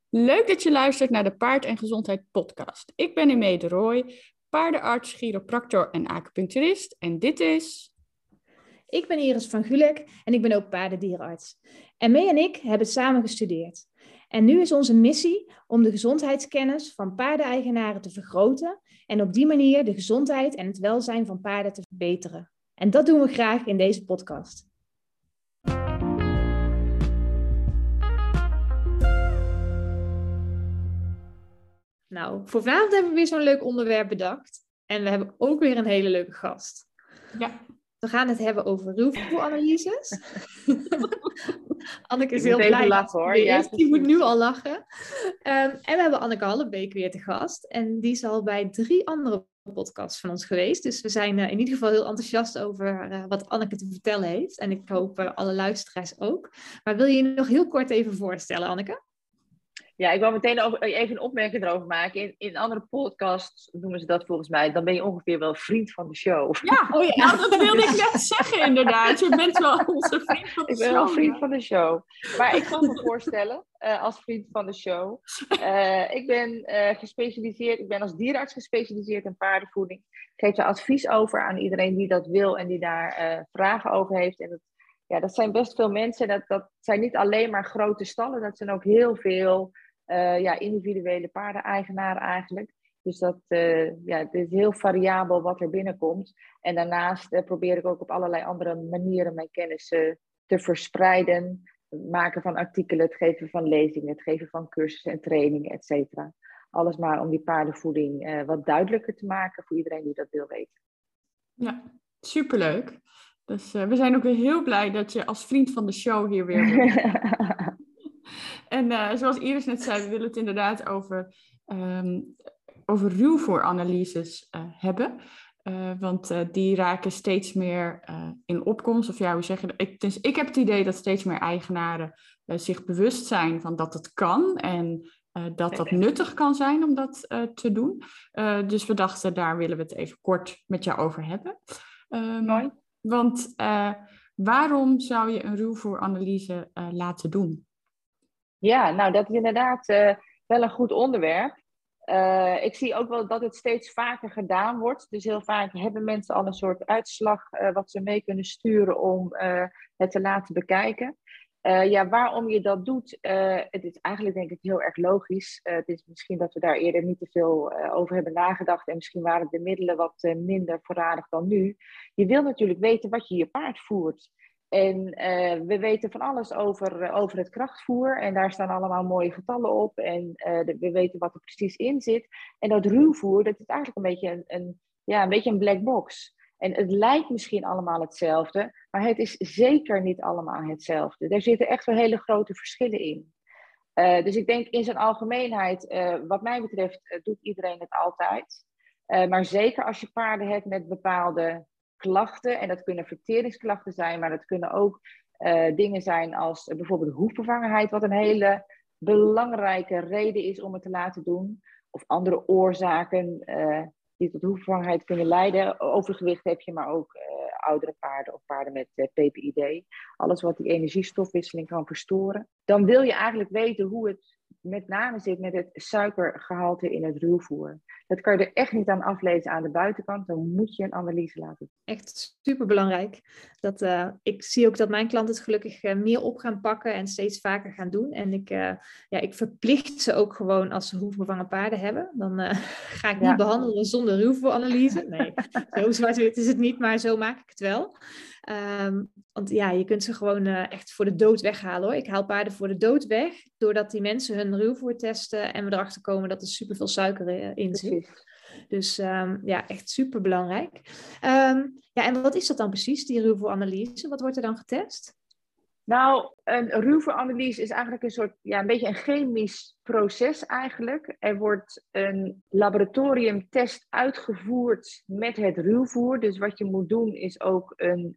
Leuk dat je luistert naar de Paard en Gezondheid podcast. Ik ben Imee de Rooij, paardenarts, chiropractor en acupuncturist. En dit is... Ik ben Iris van Gulik en ik ben ook paardendierenarts. En Mee en ik hebben samen gestudeerd. En nu is onze missie om de gezondheidskennis van paardeneigenaren te vergroten en op die manier de gezondheid en het welzijn van paarden te verbeteren. En dat doen we graag in deze podcast. Nou, voor vanavond hebben we weer zo'n leuk onderwerp bedacht. En we hebben ook weer een hele leuke gast. Ja. We gaan het hebben over ruwvoeranalyses. Anneke is Ik heel moet blij. even lachen, hoor. Ja, die moet precies. nu al lachen. En we hebben Anneke Hallebeek weer te gast. En die is al bij 3 andere podcasts van ons geweest. Dus we zijn in ieder geval heel enthousiast over wat Anneke te vertellen heeft. En ik hoop alle luisteraars ook. Maar wil je je nog heel kort even voorstellen, Anneke? Ja, ik wil meteen even een opmerking erover maken. In andere podcasts noemen ze dat volgens mij. Dan ben je ongeveer wel vriend van de show. Ja, nou, dat wilde ik net zeggen inderdaad. Je bent wel onze vriend van de Ik show. ben wel vriend van de show. Maar ik zal me voorstellen als vriend van de show. Ik ben gespecialiseerd. Ik ben als dierenarts gespecialiseerd in paardenvoeding. Ik geef daar advies over aan iedereen die dat wil en die daar vragen over heeft. En dat zijn best veel mensen. Dat zijn niet alleen maar grote stallen. Dat zijn ook heel veel individuele paardeneigenaren eigenlijk. Dus het is heel variabel wat er binnenkomt. En daarnaast probeer ik ook op allerlei andere manieren mijn kennis te verspreiden. Het maken van artikelen, het geven van lezingen, het geven van cursussen en trainingen, et cetera. Alles maar om die paardenvoeding wat duidelijker te maken voor iedereen die dat wil weten. Ja, superleuk. Dus we zijn ook weer heel blij dat je als vriend van de show hier weer bent. En zoals Iris net zei, we willen het inderdaad over ruwvoeranalyses hebben. Want die raken steeds meer in opkomst. Of ja, hoe zeg je dat? Ik heb het idee dat steeds meer eigenaren zich bewust zijn van dat het kan. En dat nuttig kan zijn om dat te doen. Dus we dachten, daar willen we het even kort met jou over hebben. Mooi. Want waarom zou je een ruwvoeranalyse laten doen? Ja, nou dat is inderdaad wel een goed onderwerp. Ik zie ook wel dat het steeds vaker gedaan wordt. Dus heel vaak hebben mensen al een soort uitslag wat ze mee kunnen sturen om het te laten bekijken. Waarom je dat doet, het is eigenlijk denk ik heel erg logisch. Het is misschien dat we daar eerder niet te veel over hebben nagedacht. En misschien waren de middelen wat minder voorradig dan nu. Je wil natuurlijk weten wat je paard voert. En we weten van alles over het krachtvoer. En daar staan allemaal mooie getallen op. En we weten wat er precies in zit. En dat ruwvoer, dat is eigenlijk een beetje een black box. En het lijkt misschien allemaal hetzelfde. Maar het is zeker niet allemaal hetzelfde. Er zitten echt wel hele grote verschillen in. Dus ik denk in zijn algemeenheid, wat mij betreft, doet iedereen het altijd. Maar zeker als je paarden hebt met bepaalde klachten, en dat kunnen verteringsklachten zijn, maar dat kunnen ook dingen zijn als bijvoorbeeld hoefvervangenheid, wat een hele belangrijke reden is om het te laten doen. Of andere oorzaken die tot hoefvervangenheid kunnen leiden. Overgewicht heb je, maar ook oudere paarden of paarden met PPID. Alles wat die energiestofwisseling kan verstoren. Dan wil je eigenlijk weten hoe het met name zit met het suikergehalte in het ruwvoer. Dat kan je er echt niet aan aflezen aan de buitenkant. Dan moet je een analyse laten doen. Echt superbelangrijk. Ik zie ook dat mijn klanten het gelukkig meer op gaan pakken en steeds vaker gaan doen. En ik verplicht ze ook gewoon als ze hoefvervangen paarden hebben. Dan ga ik niet behandelen zonder ruwvoeranalyse. Nee, zo zwart-wit is het niet, maar zo maak ik het wel. Want je kunt ze gewoon echt voor de dood weghalen, hoor. Ik haal paarden voor de dood weg, doordat die mensen hun ruwvoer testen en we erachter komen dat er superveel suiker in zit. Dus echt super belangrijk. En wat is dat dan precies, die ruwvoeranalyse? Wat wordt er dan getest? Nou, een ruwvoeranalyse is eigenlijk een beetje een chemisch proces eigenlijk. Er wordt een laboratoriumtest uitgevoerd met het ruwvoer. Dus wat je moet doen is ook een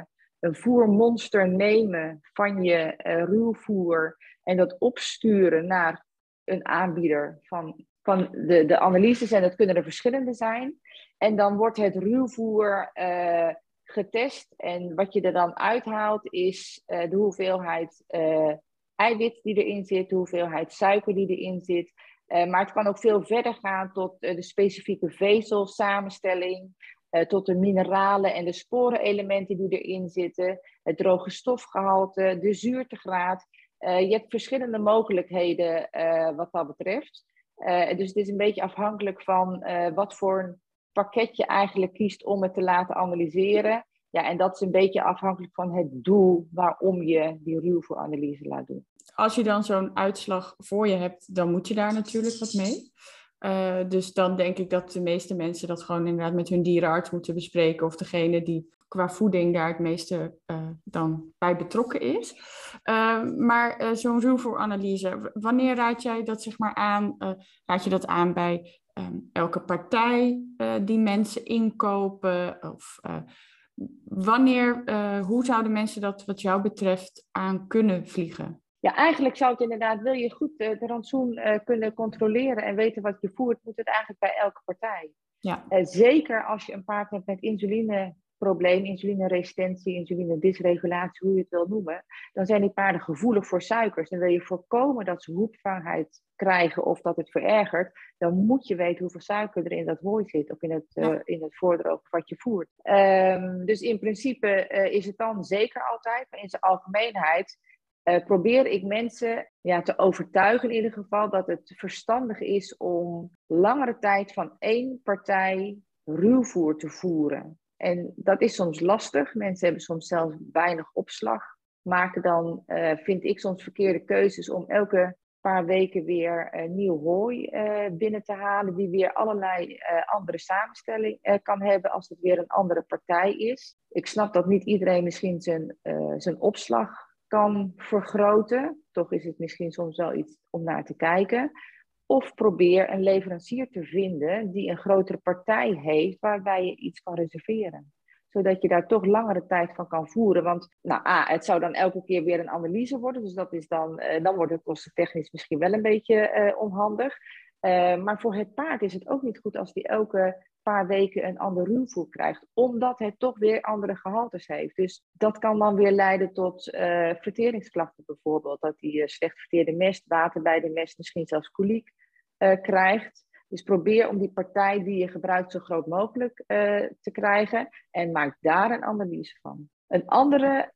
voermonster nemen van je ruwvoer en dat opsturen naar een aanbieder van de analyses. En dat kunnen er verschillende zijn. En dan wordt het ruwvoer getest. En wat je er dan uithaalt is de hoeveelheid eiwit die erin zit, de hoeveelheid suiker die erin zit. Maar het kan ook veel verder gaan tot de specifiekevezelsamenstelling, tot de mineralen en de sporenelementen die erin zitten, het droge stofgehalte, de zuurtegraad. Je hebt verschillende mogelijkheden wat dat betreft. Dus het is een beetje afhankelijk van wat voor een pakket je eigenlijk kiest om het te laten analyseren. Ja, en dat is een beetje afhankelijk van het doel waarom je die ruwvoeranalyse laat doen. Als je dan zo'n uitslag voor je hebt, dan moet je daar natuurlijk wat mee. Dus dan denk ik dat de meeste mensen dat gewoon inderdaad met hun dierenarts moeten bespreken. Of degene die qua voeding daar het meeste dan bij betrokken is. Maar zo'n ruwvoeranalyse, wanneer raad jij dat zeg maar aan? Raad je dat aan bij elke partij die mensen inkopen? Of hoe zouden mensen dat wat jou betreft aan kunnen vliegen? Ja, eigenlijk zou het inderdaad, wil je goed de rantsoen kunnen controleren en weten wat je voert, moet het eigenlijk bij elke partij. Ja. Zeker als je een paard hebt met insulineprobleem, insulineresistentie, insulinedysregulatie, hoe je het wil noemen, dan zijn die paarden gevoelig voor suikers. En wil je voorkomen dat ze hoepvaangheid krijgen of dat het verergert, dan moet je weten hoeveel suiker er in dat hooi zit of in het voordroog wat je voert. Dus in principe is het dan zeker altijd, maar in zijn algemeenheid probeer ik mensen te overtuigen in ieder geval dat het verstandig is om langere tijd van één partij ruwvoer te voeren. En dat is soms lastig. Mensen hebben soms zelfs weinig opslag. Maken dan, vind ik, soms verkeerde keuzes om elke paar weken weer nieuw hooi binnen te halen, die weer allerlei andere samenstelling kan hebben als het weer een andere partij is. Ik snap dat niet iedereen misschien zijn opslag kan vergroten. Toch is het misschien soms wel iets om naar te kijken. Of probeer een leverancier te vinden die een grotere partij heeft waarbij je iets kan reserveren. Zodat je daar toch langere tijd van kan voeren. Want het zou dan elke keer weer een analyse worden. Dus dat is dan wordt het kostentechnisch misschien wel een beetje onhandig. Maar voor het paard is het ook niet goed als die elke paar weken een ander ruwvoer krijgt, omdat het toch weer andere gehaltes heeft. Dus dat kan dan weer leiden tot verteringsklachten bijvoorbeeld. Dat die slecht verteerde mest, water bij de mest, misschien zelfs koliek krijgt. Dus probeer om die partij die je gebruikt zo groot mogelijk te krijgen en maak daar een analyse van. Een andere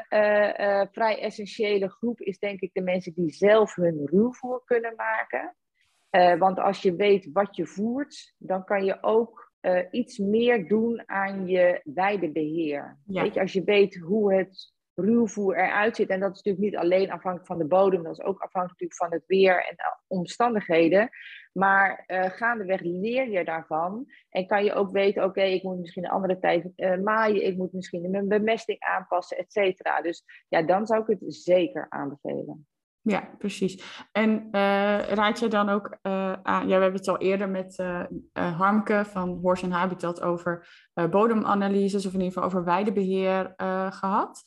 vrij essentiële groep is denk ik de mensen die zelf hun ruwvoer kunnen maken. Want als je weet wat je voert, dan kan je ook iets meer doen aan je weidebeheer. Ja. Weet je, als je weet hoe het ruwvoer eruit ziet, en dat is natuurlijk niet alleen afhankelijk van de bodem, dat is ook afhankelijk van het weer en de omstandigheden. Maar gaandeweg leer je daarvan en kan je ook weten, oké, ik moet misschien een andere tijd maaien, ik moet misschien mijn bemesting aanpassen, et cetera. Dus ja, dan zou ik het zeker aanbevelen. Ja, precies. En raad je dan ook aan, we hebben het al eerder met Harmke van Horse and Habitat over bodemanalyses of in ieder geval over weidebeheer gehad.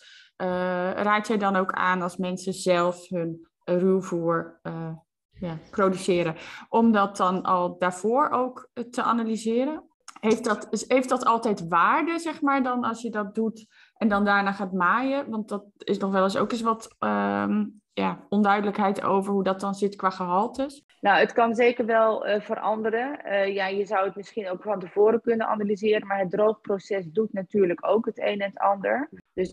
Raad jij dan ook aan als mensen zelf hun ruwvoer produceren, om dat dan al daarvoor ook te analyseren? Heeft dat altijd waarde, zeg maar, dan als je dat doet en dan daarna gaat maaien? Want dat is nog wel eens ook eens wat onduidelijkheid over hoe dat dan zit qua gehaltes. Nou, het kan zeker wel veranderen. Je zou het misschien ook van tevoren kunnen analyseren, maar het droogproces doet natuurlijk ook het een en het ander. Dus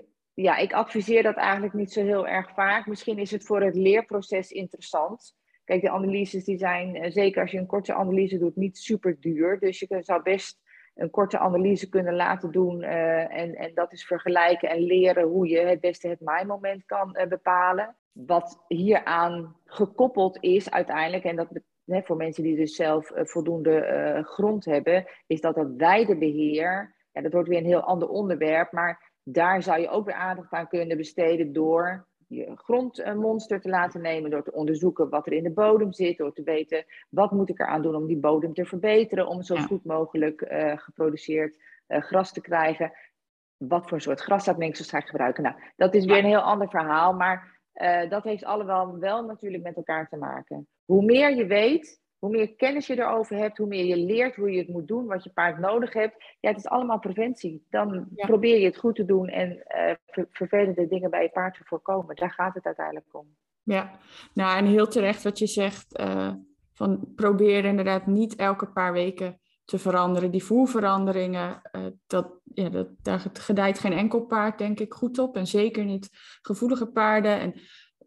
ik adviseer dat eigenlijk niet zo heel erg vaak. Misschien is het voor het leerproces interessant. Kijk, de analyses die zijn, zeker als je een korte analyse doet, niet super duur. Dus je zou best een korte analyse kunnen laten doen. En dat is vergelijken en leren hoe je het beste het maaimoment kan bepalen. Wat hieraan gekoppeld is uiteindelijk, en dat voor mensen die dus zelf voldoende grond hebben, is dat het weidebeheer, dat wordt weer een heel ander onderwerp, maar daar zou je ook weer aandacht aan kunnen besteden door je grondmonster te laten nemen, door te onderzoeken wat er in de bodem zit, door te weten wat moet ik eraan doen om die bodem te verbeteren, om zo goed mogelijk geproduceerd gras te krijgen. Wat voor soort graszaadmengsels ga ik gebruiken? Nou, dat is weer een heel ander verhaal, maar dat heeft allemaal wel natuurlijk met elkaar te maken. Hoe meer je weet, hoe meer kennis je erover hebt, hoe meer je leert hoe je het moet doen, wat je paard nodig hebt. Ja, het is allemaal preventie. Dan probeer je het goed te doen en vervelende dingen bij je paard te voorkomen. Daar gaat het uiteindelijk om. Ja, nou en heel terecht wat je zegt, van probeer inderdaad niet elke paar weken te veranderen. Die voerveranderingen, daar gedijt geen enkel paard denk ik goed op. En zeker niet gevoelige paarden. En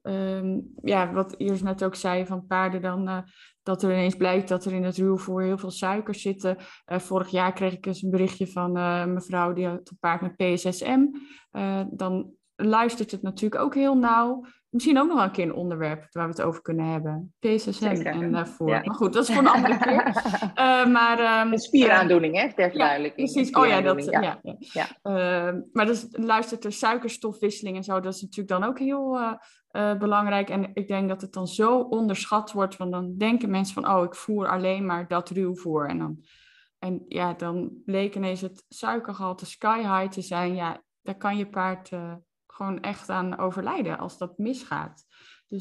wat Iris net ook zei van paarden dan, dat er ineens blijkt dat er in het ruwvoer heel veel suikers zitten. Vorig jaar kreeg ik eens een berichtje van een mevrouw die had een paard met PSSM. Dan luistert het natuurlijk ook heel nauw. Misschien ook nog wel een keer een onderwerp waar we het over kunnen hebben. PSSM Zeker. en daarvoor. Ja. Maar goed, dat is voor een andere keer. Een spieraandoening, hè? Ter verduidelijking. Ja, precies. Oh ja, dat. Ja. Maar dus luistert er suikerstofwisseling en zo. Dat is natuurlijk dan ook heel belangrijk. En ik denk dat het dan zo onderschat wordt. Want dan denken mensen van, ik voer alleen maar dat ruwvoer. En dan bleek ineens het suikergehalte sky high te zijn. Ja, daar kan je paard gewoon echt aan overlijden als dat misgaat. Dus,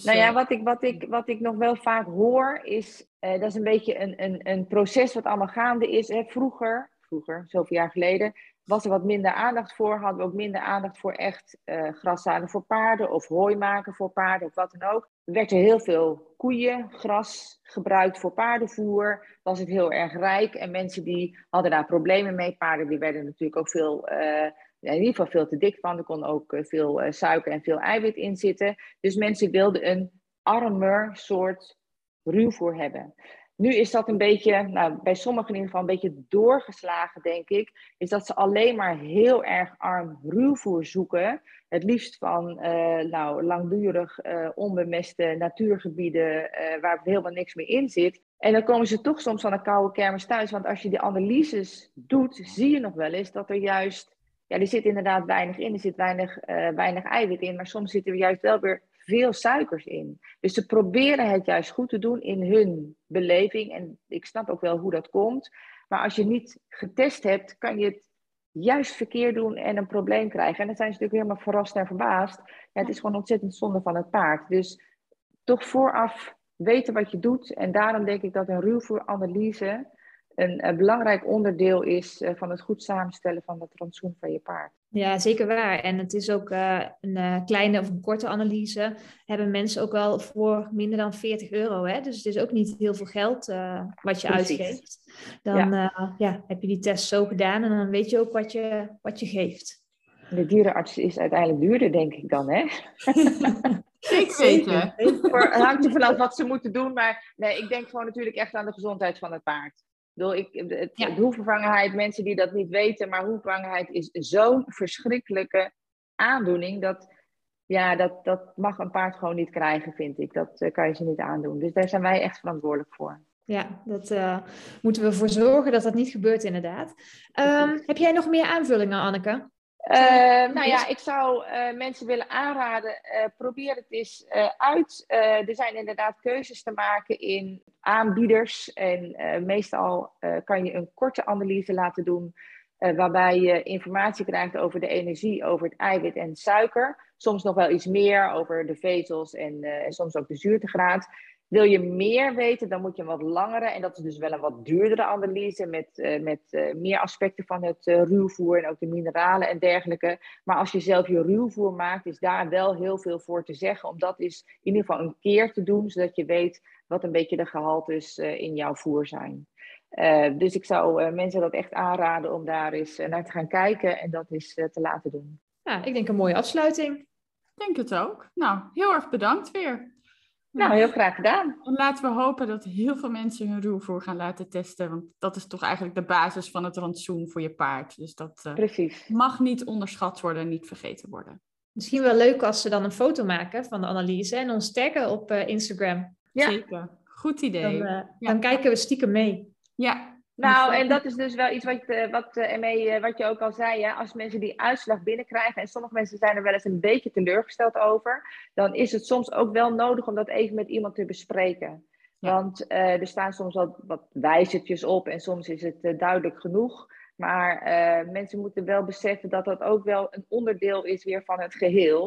wat ik nog wel vaak hoor is, dat is een beetje een proces wat allemaal gaande is. Hè. Vroeger, zoveel jaar geleden, was er wat minder aandacht voor. Hadden we ook minder aandacht voor echt graszaaien voor paarden of hooi maken voor paarden of wat dan ook. Er werd er heel veel gras gebruikt voor paardenvoer. Was het heel erg rijk en mensen die hadden daar problemen mee. Paarden die werden natuurlijk ook veel... in ieder geval veel te dik van. Er kon ook veel suiker en veel eiwit in zitten. Dus mensen wilden een armer soort ruwvoer hebben. Nu is dat een beetje, bij sommigen in ieder geval een beetje doorgeslagen, denk ik. Is dat ze alleen maar heel erg arm ruwvoer zoeken. Het liefst van langdurig onbemeste natuurgebieden waar helemaal niks meer in zit. En dan komen ze toch soms aan een koude kermis thuis. Want als je die analyses doet, zie je nog wel eens dat er juist... Ja, er zit inderdaad weinig in, er zit weinig eiwit in, maar soms zitten er juist wel weer veel suikers in. Dus ze proberen het juist goed te doen in hun beleving en ik snap ook wel hoe dat komt. Maar als je niet getest hebt, kan je het juist verkeerd doen en een probleem krijgen. En dan zijn ze natuurlijk helemaal verrast en verbaasd. Ja, het is gewoon ontzettend zonde van het paard. Dus toch vooraf weten wat je doet en daarom denk ik dat een ruwvoeranalyse een belangrijk onderdeel is van het goed samenstellen van het rantsoen van je paard. Ja, zeker waar. En het is ook een kleine of een korte analyse. Hebben mensen ook wel voor minder dan €40. Hè? Dus het is ook niet heel veel geld wat je uitgeeft. Dan heb je die test zo gedaan en dan weet je ook wat je geeft. De dierenarts is uiteindelijk duurder, denk ik dan, hè? Zeker weten. Het hangt er vanaf wat ze moeten doen. Maar nee, ik denk gewoon natuurlijk echt aan de gezondheid van het paard. De hoefvervangenheid, mensen die dat niet weten, maar hoefvervangenheid is zo'n verschrikkelijke aandoening dat mag een paard gewoon niet krijgen, vind ik. Dat kan je ze niet aandoen. Dus daar zijn wij echt verantwoordelijk voor. Ja, dat moeten we ervoor zorgen dat dat niet gebeurt inderdaad. Heb jij nog meer aanvullingen, Anneke? Ik zou mensen willen aanraden, probeer het eens uit. Er zijn inderdaad keuzes te maken in aanbieders. En meestal kan je een korte analyse laten doen, waarbij je informatie krijgt over de energie, over het eiwit en suiker. Soms nog wel iets meer over de vezels en soms ook de zuurtegraad. Wil je meer weten, dan moet je een wat langere, en dat is dus wel een wat duurdere analyse met meer aspecten van het ruwvoer en ook de mineralen en dergelijke. Maar als je zelf je ruwvoer maakt, is daar wel heel veel voor te zeggen. Om dat is in ieder geval een keer te doen, zodat je weet wat een beetje de gehaltes in jouw voer zijn. Dus ik zou mensen dat echt aanraden om daar eens naar te gaan kijken en dat eens te laten doen. Ja, ik denk een mooie afsluiting. Ik denk het ook. Nou, heel erg bedankt weer. Nou, heel graag gedaan. En laten we hopen dat heel veel mensen hun ruwvoer gaan laten testen. Want dat is toch eigenlijk de basis van het rantsoen voor je paard. Dus dat mag niet onderschat worden en niet vergeten worden. Misschien wel leuk als ze dan een foto maken van de analyse en ons taggen op Instagram. Ja. Zeker. Goed idee. Dan kijken we stiekem mee. Ja. Nou, en dat is dus wel iets wat je ook al zei. Hè? Als mensen die uitslag binnenkrijgen, en sommige mensen zijn er wel eens een beetje teleurgesteld over, dan is het soms ook wel nodig om dat even met iemand te bespreken. Ja. Want er staan soms wat wijzertjes op en soms is het duidelijk genoeg. Maar mensen moeten wel beseffen dat dat ook wel een onderdeel is weer van het geheel.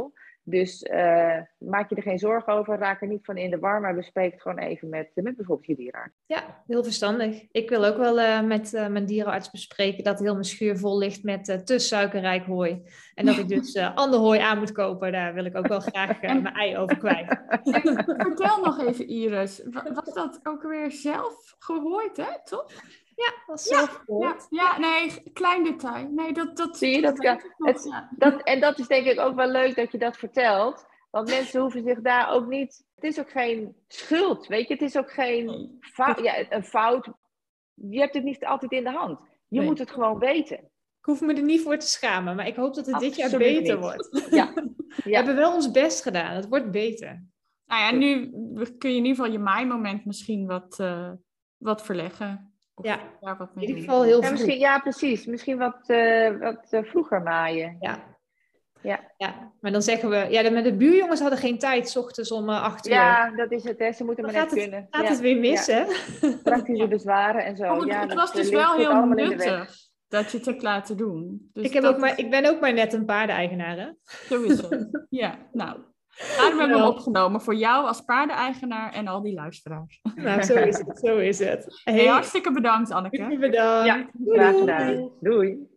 Dus maak je er geen zorgen over, raak er niet van in de war, maar bespreek het gewoon even met bijvoorbeeld je dierenarts. Ja, heel verstandig. Ik wil ook wel met mijn dierenarts bespreken dat heel mijn schuur vol ligt met te suikerrijk hooi. En dat ik dus ander hooi aan moet kopen. Daar wil ik ook wel graag mijn ei over kwijt. Vertel nog even, Iris. Was dat ook weer zelf gehooid, hè? Toch? Ja, was zelf gehoord. Ja, nee, klein detail. Nee, dat zie je, en dat is denk ik ook wel leuk dat je dat vertelt. Want mensen hoeven zich daar ook niet... Het is ook geen schuld, weet je. Het is ook geen fout. Ja, een fout. Je hebt het niet altijd in de hand. Je moet het gewoon weten. Ik hoef me er niet voor te schamen, maar ik hoop dat het dit jaar beter wordt. Ja. We hebben wel ons best gedaan. Het wordt beter. Nou ja, nu kun je in ieder geval je maaimoment misschien wat verleggen. Ja, wat in ieder geval heel vroeg. Ja, precies. Misschien wat vroeger maaien. Ja, maar dan zeggen we... Ja, de buurjongens hadden geen tijd, 's ochtends om 8 uur. Ja, dat is het. Hè. Ze moeten maar net kunnen. Gaat het weer mis, hè? Praktische bezwaren en zo. Goed, het was dus wel heel nuttig dat je het hebt laten doen. Dus ik ben ook maar net een paardeneigenaar, hè? Zo is het. Ja, nou... Daarom hebben we hem opgenomen voor jou als paardeneigenaar en al die luisteraars. Nou, zo is het. Hey, hartstikke bedankt, Anneke. Bedankt. Ja, graag gedaan. Doei.